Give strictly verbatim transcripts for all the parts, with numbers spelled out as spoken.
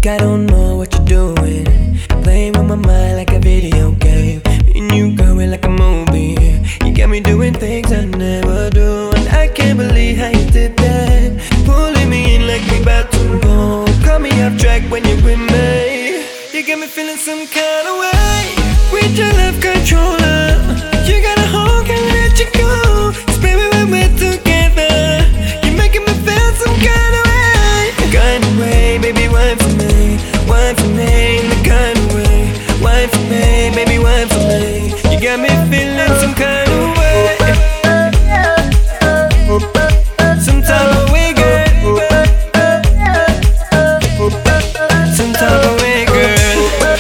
like I don't know what you're doing. Playing with my mind like a video game. And you going like a movie. You got me doing things I never do, and I can't believe how you did that. Pulling me in like we about to go. Cut me off track when you're with me. You got me feeling some kind of way with your love controller. You got a hold, can't let you go. Cause baby, when we're together, you're making me feel some kind of way. Kind of way, baby, wine for me. Wine for me in the kind of way. Wine for me, baby, wine for me. You got me feeling some kind of way. Some type of way, girl. Some type of way, girl.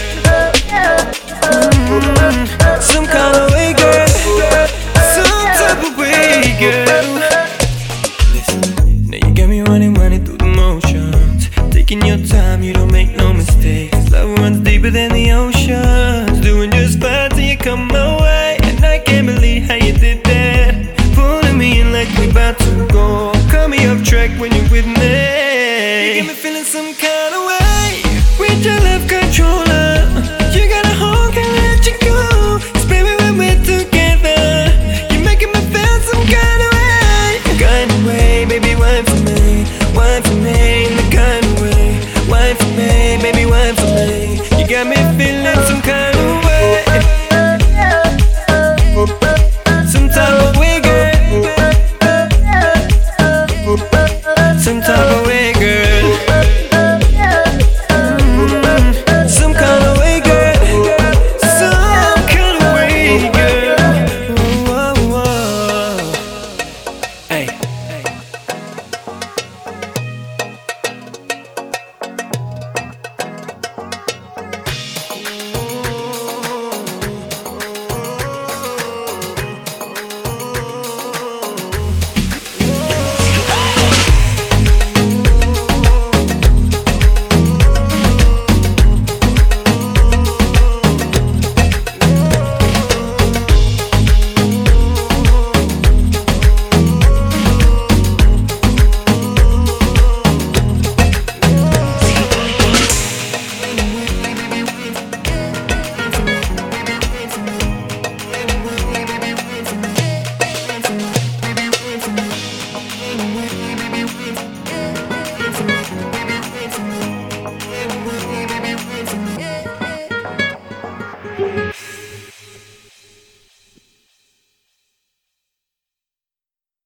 Mm, some kind of way, girl. Some type of way, girl. Listen, now you got me running, running through the motions. Taking your time, you don't make no mistakes. Love runs deeper than the oceans. Doing just fine till you come my way. And I can't believe how you did that. Pulling me in like we about to go. Cut me off track when you're with me. You got me feeling some kind of way with your love controller. You got a hold, can't let you go. Cause baby, when we're together, you're making me feel some kind of way. Kind of way, baby, wine for me. Wine for me in the kind of way. Wine for me, baby, wine for me. You got me feeling some kind of way. Some type of way, girl. Some type of